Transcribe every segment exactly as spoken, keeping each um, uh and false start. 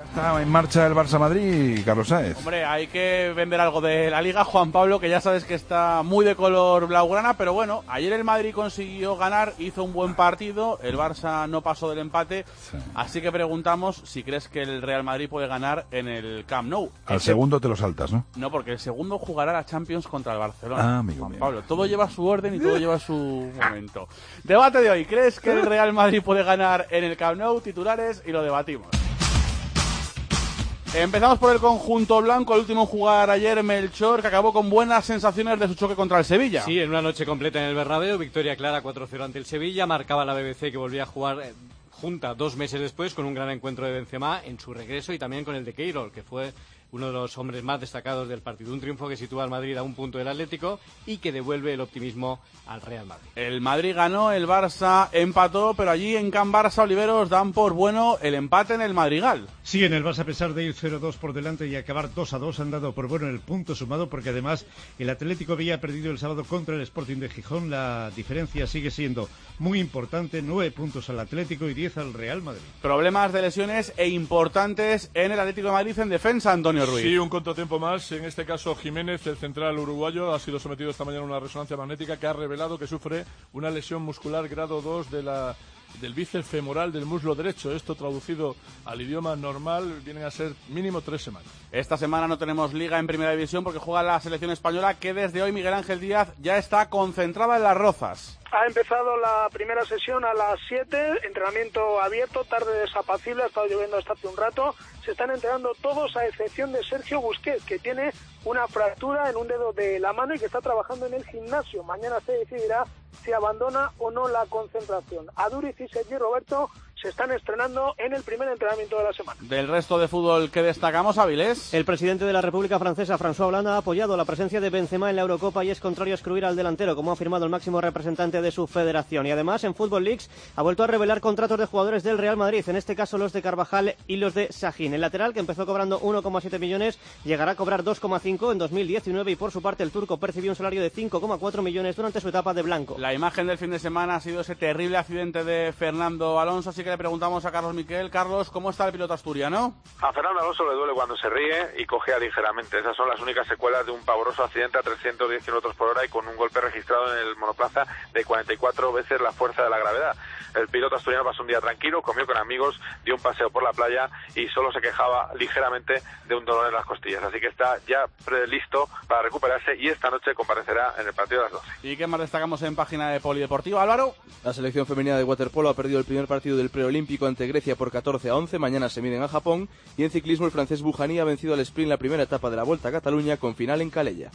Está en marcha el Barça-Madrid, Carlos Sáez. Hombre, hay que vender algo de la Liga, Juan Pablo, que ya sabes que está muy de color blaugrana, pero bueno, ayer el Madrid consiguió ganar, hizo un buen partido, el Barça no pasó del empate, sí. Así que preguntamos si crees que el Real Madrid puede ganar en el Camp Nou. Al Ese... segundo te lo saltas, ¿no? No, porque el segundo jugará la Champions contra el Barcelona. Ah, amigo Juan mío. Pablo, todo lleva su orden y todo lleva su momento. Debate de hoy, ¿crees que el Real Madrid puede ganar en el Camp Nou? Titulares y lo debatimos. Empezamos por el conjunto blanco, el último en jugar ayer, Melchor, que acabó con buenas sensaciones de su choque contra el Sevilla. Sí, en una noche completa en el Bernabéu, victoria clara cuatro cero ante el Sevilla, marcaba la B B C que volvía a jugar eh, junta dos meses después con un gran encuentro de Benzema en su regreso y también con el de Keylor, que fue uno de los hombres más destacados del partido. Un triunfo que sitúa al Madrid a un punto del Atlético y que devuelve el optimismo al Real Madrid. El Madrid ganó, el Barça empató, pero allí en Can Barça, Oliveros, dan por bueno el empate en el Madrigal. Sí, en el Barça, a pesar de ir cero dos por delante y acabar dos a dos, han dado por bueno el punto sumado, porque además el Atlético había perdido el sábado contra el Sporting de Gijón. La diferencia sigue siendo muy importante, nueve puntos al Atlético y diez al Real Madrid. Problemas de lesiones e importantes en el Atlético de Madrid en defensa, Antonio Ruiz. Sí, un contratiempo más. En este caso, Jiménez, el central uruguayo, ha sido sometido esta mañana a una resonancia magnética que ha revelado que sufre una lesión muscular grado dos de la, del bíceps femoral del muslo derecho. Esto, traducido al idioma normal, vienen a ser mínimo tres semanas. Esta semana no tenemos Liga en Primera División porque juega la selección española, que desde hoy Miguel Ángel Díaz ya está concentrada en Las Rozas. Ha empezado la primera sesión a las siete, entrenamiento abierto, tarde desapacible, ha estado lloviendo hasta hace un rato. Se están entrenando todos a excepción de Sergio Busquets, que tiene una fractura en un dedo de la mano y que está trabajando en el gimnasio. Mañana se decidirá si abandona o no la concentración. Aduriz y Sergi Roberto se están estrenando en el primer entrenamiento de la semana. Del resto de fútbol que destacamos, Avilés. El presidente de la República Francesa, François Hollande, ha apoyado la presencia de Benzema en la Eurocopa y es contrario a excluir al delantero, como ha afirmado el máximo representante de su federación. Y además, en Football Leagues ha vuelto a revelar contratos de jugadores del Real Madrid, en este caso los de Carvajal y los de Sahin. El lateral, que empezó cobrando uno coma siete millones, llegará a cobrar dos coma cinco en dos mil diecinueve y por su parte el turco percibió un salario de cinco coma cuatro millones durante su etapa de blanco. La imagen del fin de semana ha sido ese terrible accidente de Fernando Alonso, así que le preguntamos a Carlos Miquel. Carlos, ¿cómo está el piloto asturiano? A Fernando Alonso le duele cuando se ríe y cojea ligeramente. Esas son las únicas secuelas de un pavoroso accidente a trescientos diez kilómetros por hora y con un golpe registrado en el monoplaza de cuarenta y cuatro veces la fuerza de la gravedad. El piloto asturiano pasó un día tranquilo, comió con amigos, dio un paseo por la playa y solo se quejaba ligeramente de un dolor en las costillas. Así que está ya listo para recuperarse y esta noche comparecerá en el partido de las doce. ¿Y qué más destacamos en página de Polideportiva, Álvaro? La selección femenina de waterpolo ha perdido el primer partido del preolímpico ante Grecia por catorce a once. Mañana se miden a Japón. Y en ciclismo el francés Bujani ha vencido al sprint la primera etapa de la Vuelta a Cataluña con final en Calella.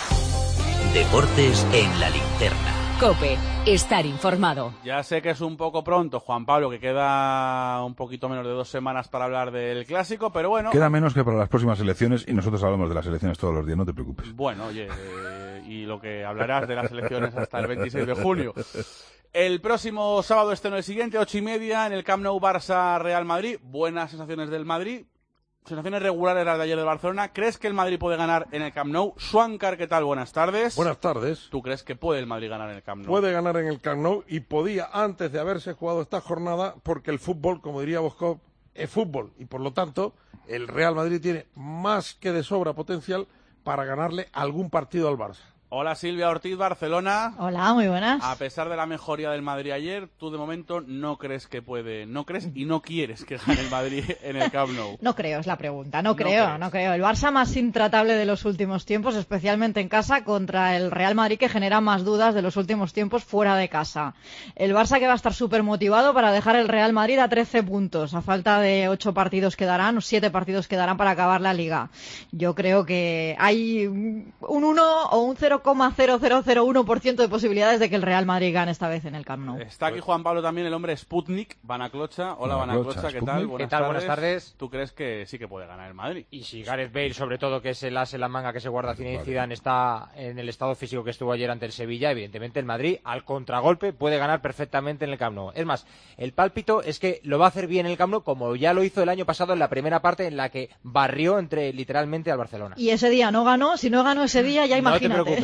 Deportes en la linterna. COPE, estar informado. Ya sé que es un poco pronto, Juan Pablo, que queda un poquito menos de dos semanas para hablar del Clásico, pero bueno... Queda menos que para las próximas elecciones y nosotros hablamos de las elecciones todos los días, no te preocupes. Bueno, oye, eh, y lo que hablarás de las elecciones hasta el veintiséis de junio. El próximo sábado, este no el siguiente, ocho y media, en el Camp Nou, Barça-Real Madrid. Buenas sensaciones del Madrid. Sensaciones regulares las de ayer del Barcelona. ¿Crees que el Madrid puede ganar en el Camp Nou? Schwankar, ¿qué tal? Buenas tardes. Buenas tardes. ¿Tú crees que puede el Madrid ganar en el Camp Nou? Puede ganar en el Camp Nou y podía antes de haberse jugado esta jornada, porque el fútbol, como diría Boscov, es fútbol y por lo tanto el Real Madrid tiene más que de sobra potencial para ganarle algún partido al Barça. Hola Silvia Ortiz, Barcelona. Hola, muy buenas. A pesar de la mejoría del Madrid ayer, tú de momento no crees que puede, no crees y no quieres que gane el Madrid en el Camp Nou. No creo, es la pregunta, no, no creo, crees. no creo. El Barça más intratable de los últimos tiempos, especialmente en casa, contra el Real Madrid, que genera más dudas de los últimos tiempos fuera de casa. El Barça que va a estar súper motivado para dejar el Real Madrid a trece puntos, a falta de ocho partidos que darán, o siete partidos que darán para acabar la Liga. Yo creo que hay un uno o un cero coma cero cero cero uno por ciento de posibilidades de que el Real Madrid gane esta vez en el Camp Nou. Está aquí Juan Pablo también, el hombre Sputnik, Vanaclocha. Hola Vanaclocha, ¿qué tal? Buenas ¿Qué tal? Tardes. Buenas tardes. ¿Tú crees que sí que puede ganar el Madrid? Y si Gareth Bale, sobre todo, que es el as en la manga que se guarda Zinedine Zidane, está en el estado físico que estuvo ayer ante el Sevilla, evidentemente el Madrid, al contragolpe, puede ganar perfectamente en el Camp Nou. Es más, el pálpito es que lo va a hacer bien en el Camp Nou, como ya lo hizo el año pasado en la primera parte en la que barrió entre literalmente al Barcelona. Y ese día no ganó, si no ganó ese día ya imagínate. No te preocupes,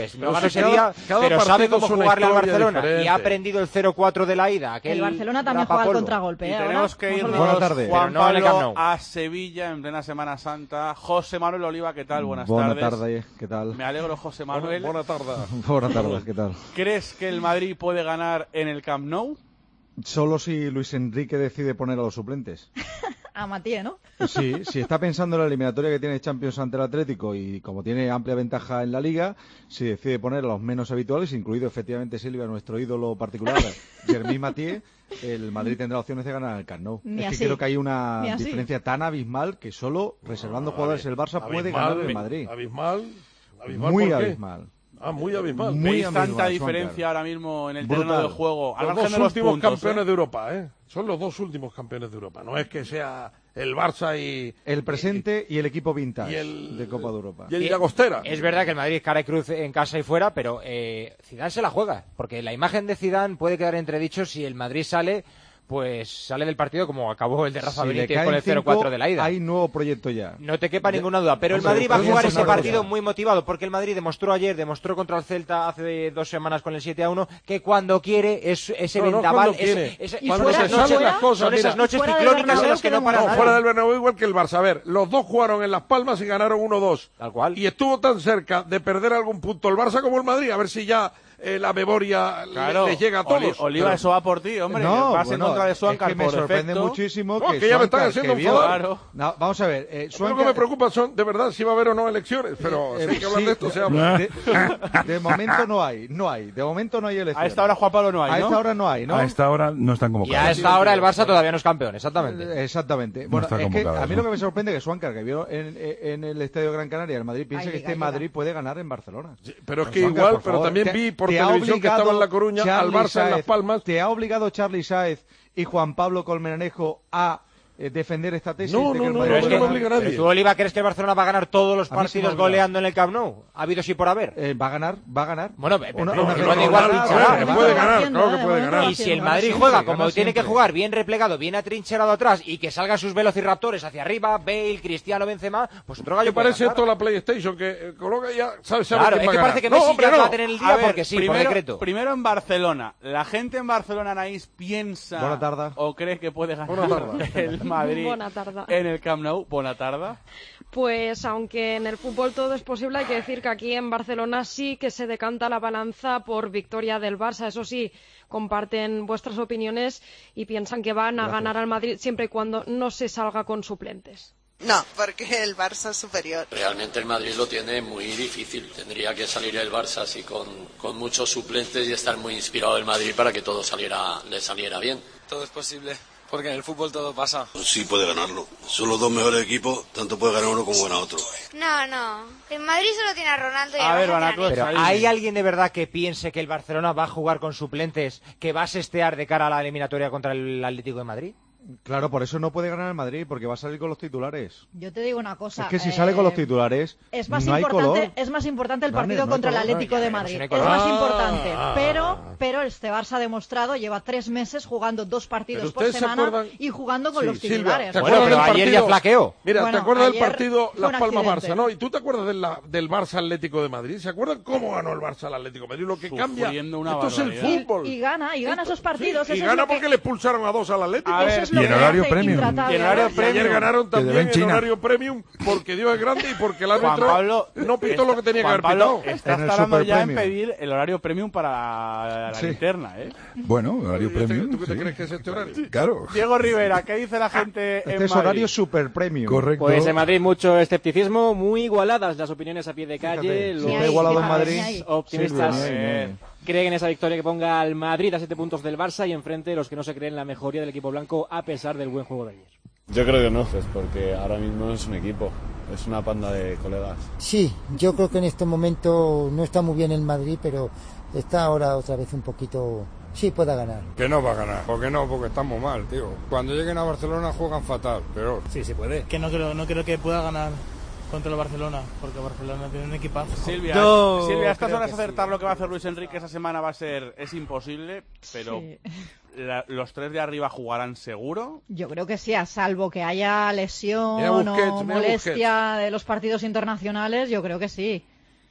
Pues no Pero ganó si ese cada- día, cada pero sabe partido cómo es una jugarle al historia Barcelona y diferente. ha aprendido el cero cuatro de la ida. aquel El Barcelona también juega al rapapolvo. contragolpe. Y ¿eh? Ahora, tenemos que no os irnos, olvidéis. Buenas tardes. Juan Pero no en el Camp Pablo, Nou. a Sevilla en plena Semana Santa. José Manuel Oliva, ¿qué tal? Buenas Buenas tardes. tardes, ¿qué tal? Me alegro, José Manuel. Buena tarde. Buenas tardes, ¿qué tal? ¿Crees que el Madrid puede ganar en el Camp Nou? Solo si Luis Enrique decide poner a los suplentes. A Matías, ¿no? Sí, si está pensando en la eliminatoria que tiene Champions ante el Atlético y como tiene amplia ventaja en la Liga, si decide poner a los menos habituales, incluido efectivamente Silvia, nuestro ídolo particular, Jeremy Mathieu, el Madrid tendrá opciones de ganar el Camp Nou. Ni es así. que creo que hay una Ni así. diferencia tan abismal que solo reservando jugadores el Barça puede Abismal, ganar el Madrid. Abismal. abismal Muy ¿por qué? abismal. Ah, muy abismal. Muy ¿Veis abismal, tanta Juancar. diferencia ahora mismo en el Brutal. terreno del juego? Al Los margen dos de los últimos puntos, campeones ¿eh? de Europa, ¿eh? Son los dos últimos campeones de Europa. No es que sea el Barça y... El presente y el equipo vintage Y el- de Copa de Europa. Y el Llagostera. Es verdad que el Madrid cara y cruz en casa y fuera, pero eh, Zidane se la juega, porque la imagen de Zidane puede quedar entredicho si el Madrid sale, pues sale del partido como acabó el de Rafa Si le Benítez caen con el cero cuatro cinco, de la ida. Hay nuevo proyecto ya. No te quepa ninguna duda, pero el Hombre, Madrid va a podemos jugar hacer ese una partido cosa. muy motivado, porque el Madrid demostró ayer, demostró contra el Celta hace dos semanas con el siete a uno, que cuando quiere es ese No, no, vendaval, cuando quiere. es- es- Y Cuando fuera- se y salen fuera- las cosas, son esas mira. noches Fuera del ciclónicas en Bernabéu las que no que para No, nada. fuera del Bernabéu igual que el Barça. A ver, los dos jugaron en Las Palmas y ganaron uno dos. Tal cual. Y estuvo tan cerca de perder algún punto el Barça como el Madrid. A ver si ya eh, la memoria le- Claro, les llega a Oli- todos. Oliva, Pero- eso va por ti, hombre. No, Vas bueno, en contra de es Swankar que me por sorprende defecto. muchísimo No, que, que ya me están Swankar, haciendo que vio- enfadar. Claro. No, vamos a ver, eh, A mí lo que Swankar- me preocupa son, de verdad, si va a haber o no elecciones. Pero eh, si hay que hablar sí, de esto, se habla. de, de momento no hay, no hay. De momento no hay elecciones. A esta hora, Juan Pablo, no hay, A ¿no? esta hora no hay, ¿no? A esta hora no están Y convocados. a esta hora el Barça todavía no es campeón, exactamente. Eh, Exactamente. No Bueno, está es que convocado, a mí ¿no? lo que me sorprende es que Swankar, que vio en, en el Estadio Gran Canaria, el Madrid, piensa Ay, que diga, este diga. Madrid puede ganar en Barcelona. Pero es Pues, que Swankar, igual, por pero favor, también te- vi por te ha televisión que obligado estaba en La Coruña, al Charly Barça en Las Sáez, Palmas. ¿Te ha obligado Charly Sáez y Juan Pablo Colmenarejo a eh, defender esta tesis? No, de no, que el no, Madrid no, puede no me ganar? obliga nadie. Pero tú, Oliva, ¿crees que el Barcelona va a ganar todos los A mí sí me partidos obliga. goleando en el Camp Nou? ¿Ha habido sí por haber? Eh, va a ganar, va a ganar. Bueno, pero- Una- pero una que vez no da igual ganará, pinchar. va a Que ganar. puede va ganar, haciendo, claro que ¿eh? puede Bueno, ganar. Y si el haciendo, Madrid siempre, juega gana como tiene que siempre. jugar, bien replegado, bien atrincherado atrás y que salgan sus velociraptores hacia arriba, Bale, Cristiano, Benzema, pues otro gallo Que puede parece ganar. esto la PlayStation, que eh, coloca ya, sabe, sabe Claro, quién es va que a parece ganar. que No, Messi hombre, ya no. va a tener el día A ver, porque sí, primero, por decreto. primero en Barcelona. ¿La gente en Barcelona, Anaís, piensa Buena tarde. o cree que puede ganar Buena tarde. el Madrid Buena tarde. en el Camp Nou? Buena tarde. Pues aunque en el fútbol todo es posible, hay que decir que aquí en Barcelona sí que se decanta la balanza por victoria del Barça. Eso sí, comparten vuestras opiniones y piensan que van a Gracias. ganar al Madrid siempre y cuando no se salga con suplentes. No, porque el Barça es superior. Realmente el Madrid lo tiene muy difícil. Tendría que salir el Barça así con, con muchos suplentes y estar muy inspirado el Madrid para que todo saliera, le saliera bien. Todo es posible, porque en el fútbol todo pasa. Sí puede ganarlo. Son los dos mejores equipos, tanto puede ganar uno como ganar otro. No, no. El Madrid solo tiene a Ronaldo y A el ver, Barça Van tiene a Pero Neymar. ¿hay alguien de verdad que piense que el Barcelona va a jugar con suplentes, que va a sestear de cara a la eliminatoria contra el Atlético de Madrid? Claro, por eso no puede ganar el Madrid, porque va a salir con los titulares. Yo te digo una cosa. Es que si eh, sale con los titulares, Es más, no hay importante, color. es más importante el Vale, partido no hay contra el color. Atlético No, de ya Madrid. no hay Es color. más Ah, importante. ah. Pero, pero este Barça ha demostrado, lleva tres meses jugando dos partidos Pero por ustedes se semana acuerdan- y jugando con Sí, los Silvia, titulares. ¿te acuerdas del partido? Mira, Bueno, ¿te acuerdas del ayer partido fue un Las Palmas-Barça, accidente. no? ¿Y tú te acuerdas de la- del Barça Atlético de Madrid? ¿Se acuerdan cómo ganó el Barça al Atlético de Madrid? Lo que cambia. Sufriendo una Esto es el barbaridad. fútbol. Y gana, y gana esos partidos. Sí, y eso es gana lo que- porque le expulsaron a dos al Atlético. A ver, eso es lo Y en que horario hace premium. intratable. Y en horario Y premium. ayer ganaron Que también deben en China. horario premium porque Dios es grande y porque el Juan árbitro Pablo no pitó lo que tenía que Juan haber Pablo pitado. está tardando ya en pedir el horario premium para la, la Sí. linterna, ¿eh? Bueno, horario premium. ¿Tú qué te sí. crees que es este horario? Claro. Diego Rivera, ¿qué dice la gente en Este es Madrid? horario super premium. Correcto. Pues en Madrid mucho escepticismo, muy igualadas las opiniones a pie de calle. Fíjate, los si está igualado en más Madrid, optimistas Silvia, ni hay, ni hay. creen en esa victoria que ponga al Madrid a siete puntos del Barça y enfrente los que no se creen la mejoría del equipo blanco a pesar del buen juego de ayer. Yo creo que no, pues porque ahora mismo no es un equipo, es una panda de colegas. Sí, yo creo que en este momento no está muy bien el Madrid, pero está ahora otra vez un poquito... Sí, pueda ganar. Que no va a ganar. ¿Por qué no? Porque estamos mal, tío. Cuando lleguen a Barcelona juegan fatal, peor. Sí, se puede. Que no creo, no creo que pueda ganar contra el Barcelona, porque Barcelona tiene un equipazo. Silvia, Yo Silvia, a estas creo horas que acertar sí. lo que va a hacer Luis Enrique esa semana va a ser es imposible, pero Sí. la- los tres de arriba jugarán seguro. Yo creo que sí, a salvo que haya lesión Mira Busquets, o mira molestia de los partidos internacionales, yo creo que sí.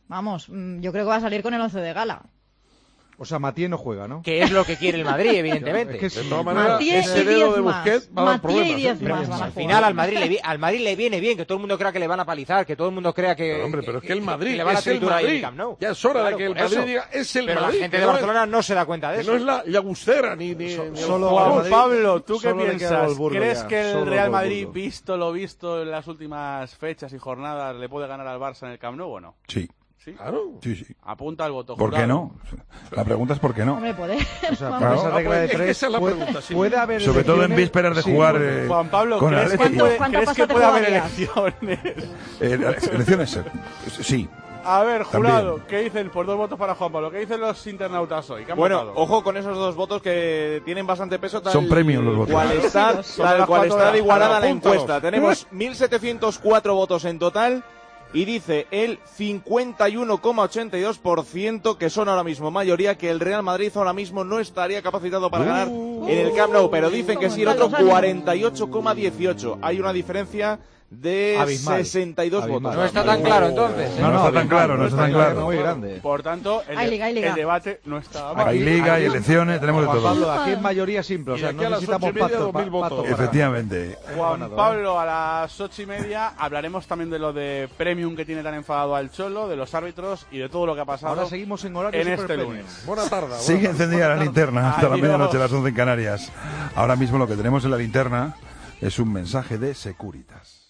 Vamos, yo creo que va a salir con el once de gala. O sea, Matié no juega, ¿no? Que es lo que quiere el Madrid, evidentemente. Es que sí. De todas maneras, Matié ese y dedo diez de más. Busquets va a dar Matié problemas. y diez ¿eh? más van a Al jugar. final al Madrid, le, vi- al Madrid le viene bien, que todo el mundo crea que le van a palizar, que todo el mundo crea que... Pero, hombre, pero es que el Madrid que le van a es el triturar ahí en Madrid. Camp Nou. Ya es hora Claro, de que el por Madrid eso. diga, es el Pero Madrid. la gente que de no Barcelona es, no se da cuenta de que eso. no es la Llagustera ni, ni, So- ni el solo jugador. Madrid- Pablo, ¿tú qué solo le queda piensas? Wolfsburgo ¿Crees ya, que el solo Real Madrid, Wolfsburgo. visto lo visto en las últimas fechas y jornadas, le puede ganar al Barça en el Camp Nou o no? Sí. ¿Sí? Claro. Sí, sí. Apunta al voto ¿Por qué jurado. no? La pregunta es ¿por qué no? Hombre, poder. O sea, Vamos. con esa Claro. regla de Es que tres esa es la puede, pregunta, sí. puede haber Sobre todo en elecciones- vísperas de sí, jugar bueno. eh, Juan Pablo, con el ¿crees, que Atlético. puede, ¿Cuánta ¿crees que pasta te puede haber jugarías? elecciones? Eh, elecciones, eh, sí. A ver, jurado, También. ¿qué dicen? Por dos votos para Juan Pablo. ¿Qué dicen los internautas hoy? ¿Qué han Bueno, votado? ojo con esos dos votos que tienen bastante peso. Tal Son premium los votos. Cual está, Son tal las cual cuatro está de de la igualada tarde. la Apúntalos. encuesta. Tenemos mil setecientos cuatro votos en total y dice el cincuenta y uno coma ochenta y dos por ciento, que son ahora mismo mayoría, que el Real Madrid ahora mismo no estaría capacitado para ganar en el Camp Nou, pero dicen que sí el otro cuarenta y ocho coma dieciocho. Hay una diferencia de Abismal. sesenta y dos Abismal. votos. No está tan claro entonces. ¿eh? No, no, está tan claro, no está tan claro. Muy grande. Por tanto, el, Hay de- liga, hay liga. el debate no está mal. Hay liga, hay elecciones, tenemos de Juan todo. Pablo, aquí es mayoría simple, o Y sea, de aquí no a las necesitamos ocho y media, pacto, dos mil pa- votos. pacto para- Efectivamente. Juan ganado, ¿eh? Pablo, a las ocho y media hablaremos también de lo de Premium que tiene tan enfadado al Cholo, de los árbitros y de todo lo que ha pasado Ahora seguimos en horario en este superpremium. lunes. Buena tarde. buena Sigue tarde. encendida la linterna hasta la Adiós. medianoche, las once en Canarias. Ahora mismo lo que tenemos en la linterna es un mensaje de Securitas.